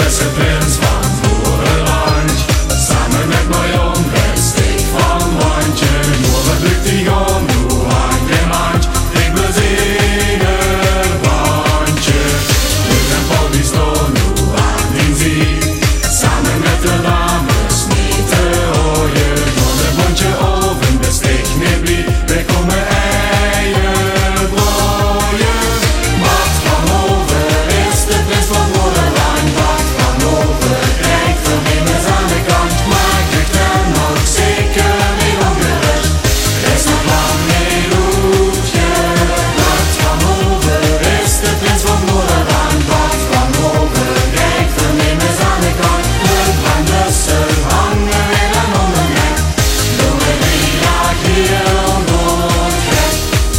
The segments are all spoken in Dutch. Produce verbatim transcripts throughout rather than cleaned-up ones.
is de prins van Moerenland. Samen met Marion wens ik van Wandje. Nur wat lukt die om, nu hangt de mand. Ik wil zingen bandje. Lukt en Paul die staan nu aan den zee. Samen met de dames niet te hooien. Door de mondje oven besteek niet blieb. We komen eigen brooien. Bart van Over is de prins van Moerenland. Bart van Over krijgt vernemens aan de kant. Maar krijgt er nog zeker niet ongerust. Is nog lang niet hoefje. Bart van Over is de prins van Moerenland. Bart van Over krijgt vernemens aan de kant. De brandlussen hangen weer aan om de nek. Doen we die dag heel goed gek.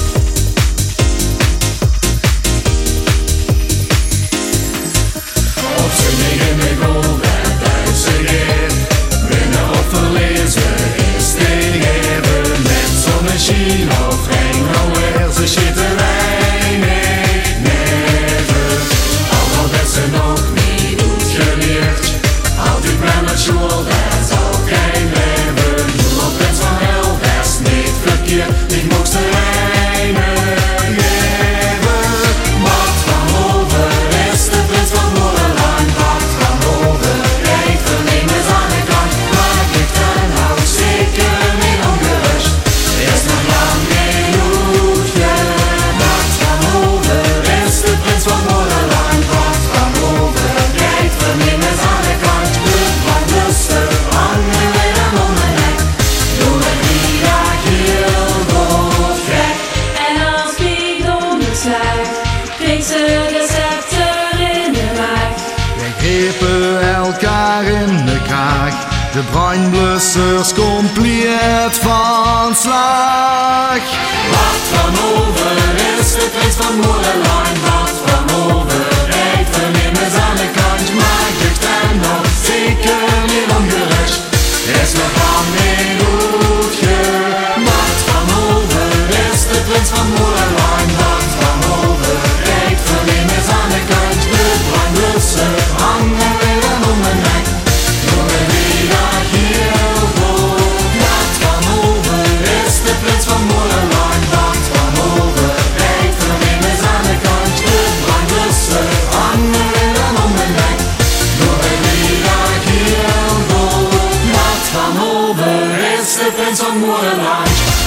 Of ze negen met gold en Duitse geer. Winnen of verliezen is tegen. Met zo'n machine of geen nowhere. Ze schieten weinig neven. Al al werd ze nog niet goed geleerd. Altijd maar naar school, dat is ook geen leven. Nu op prins van Hel, dat is niet verkeerd. Ik mocht ze weinig geven. Bart van Over is de prins van Moerenland. Bart van Over krijgt vernemens aan de kant. Maar krijgt er nou zeker niet ongerust. Is nog lang geen hoefje. Bart van Over is de prins van Moerenland. Bart van Over krijgt vernemens aan de kant. De brandlussen hangen weer aan om de nek. Doen we die dag heel goed gek. En als die donder sluit, kreeg ze de scepter in de maag. Wij grepen elkaar in de kraag, de brandblussers compleet van slag. Bart van Over is de prins van Moerenland. Bart van Over krijgt vernemens aan de kant. Maar krijgt er nog zeker niet ongerust. Is nog lang niet hoefje. Bart van Over is de prins van Moerenland. Bart van Over krijgt vernemens aan de kant. De brandlussen hangen weer aan om de nek. Doen we die dag heel goed. Bart van Over is de prins van Moerenland. Bart van Over krijgt vernemens aan de kant. De brandlussen hangen weer aan om de nek. Doen we die dag heel goed. Bart van Over is de prins van Moerenland.